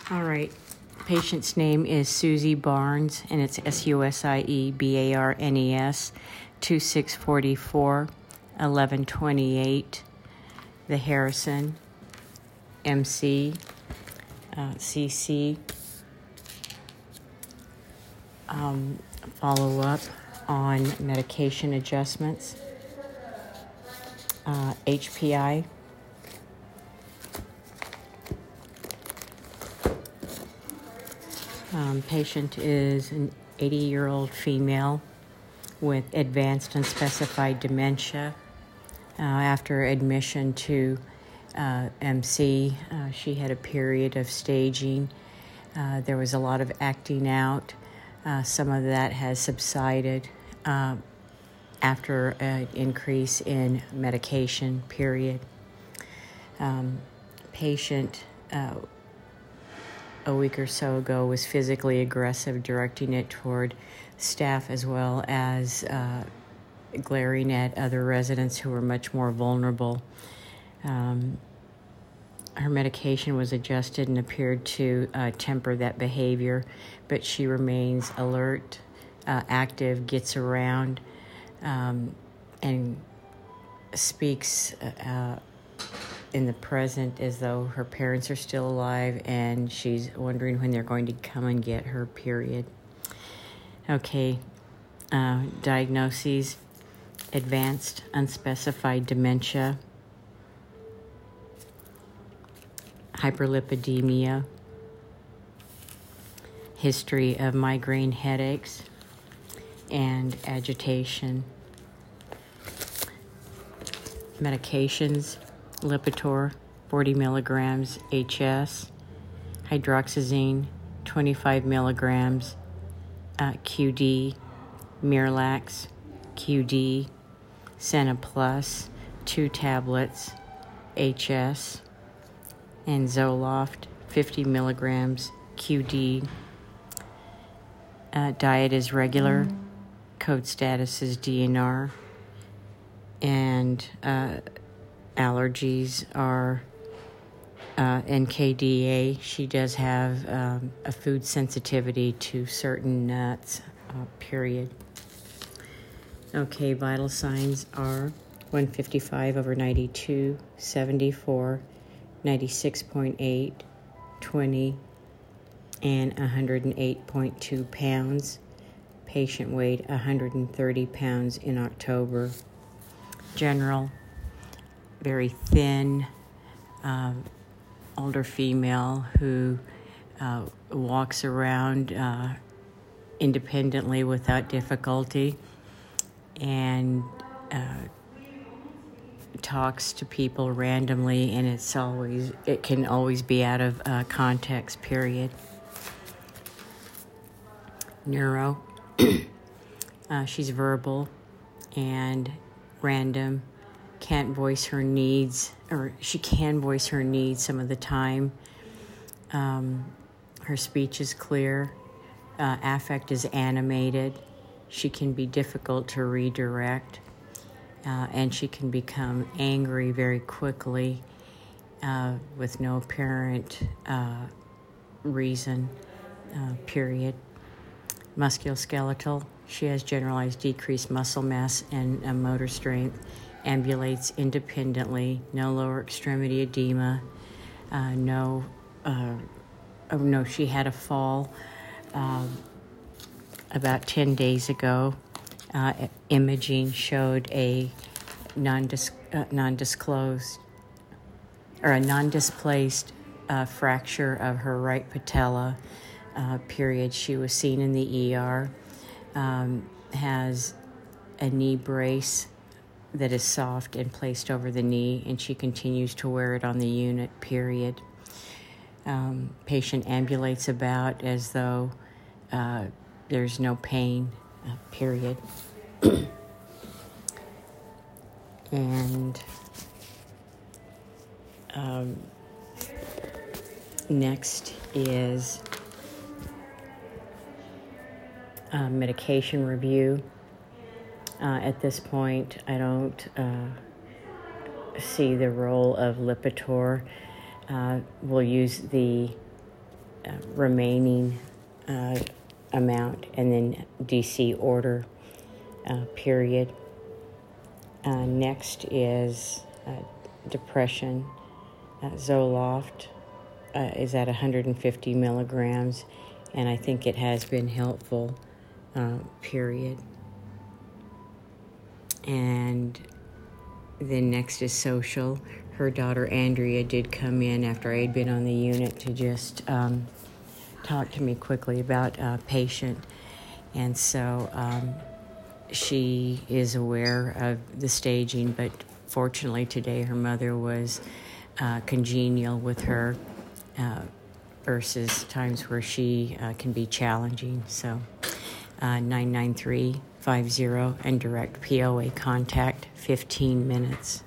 All right. Patient's name is Susie Barnes, and it's SUSIEBARNES, 2644, 1128, the Harrison, MC, CC. Follow up on medication adjustments, HPI. Patient is an 80-year-old female with advanced unspecified dementia. After admission to MC, she had a period of staging. There was a lot of acting out. Some of that has subsided after an increase in medication, period. Patient a week or so ago was physically aggressive, directing it toward staff as well as glaring at other residents who were much more vulnerable. Her medication was adjusted and appeared to temper that behavior, but she remains alert, active, gets around, and speaks in the present as though her parents are still alive and she's wondering when they're going to come and get her, period. Okay, diagnoses: advanced unspecified dementia, hyperlipidemia, history of migraine headaches, and agitation. Medications: Lipitor, 40 milligrams HS, hydroxyzine, 25 milligrams, QD, Miralax, QD, Senna Plus, 2 tablets, HS, and Zoloft, 50 milligrams, QD. Diet is regular. Code status is DNR. And allergies are NKDA. She does have a food sensitivity to certain nuts, period. Okay, vital signs are 155/92, 74, 96.8, 20, and 108.2 pounds. Patient weighed 130 pounds in October. General: very thin, older female who walks around independently without difficulty and talks to people randomly, and it can always be out of context, period. Neuro: she's verbal and random, can't voice her needs, or she can voice her needs some of the time. Her speech is clear. Affect is animated. She can be difficult to redirect, and she can become angry very quickly with no apparent reason, period. Musculoskeletal: she has generalized decreased muscle mass and motor strength, ambulates independently, no lower extremity edema, she had a fall about 10 days ago. Imaging showed a non-displaced fracture of her right patella, period. She was seen in the ER, has a knee brace that is soft and placed over the knee, and she continues to wear it on the unit, period. Patient ambulates about as though there's no pain, period. And next is medication review. At this point, I don't see the role of Lipitor. We'll use the remaining amount, and then DC order period. Next is depression. Zoloft is at 150 milligrams, and I think it has been helpful, period. And then next is social. Her daughter Andrea did come in after I had been on the unit to just talk to me quickly about a patient. And so she is aware of the staging, but fortunately today her mother was congenial with her versus times where she can be challenging. So 99350 and direct POA contact, 15 minutes.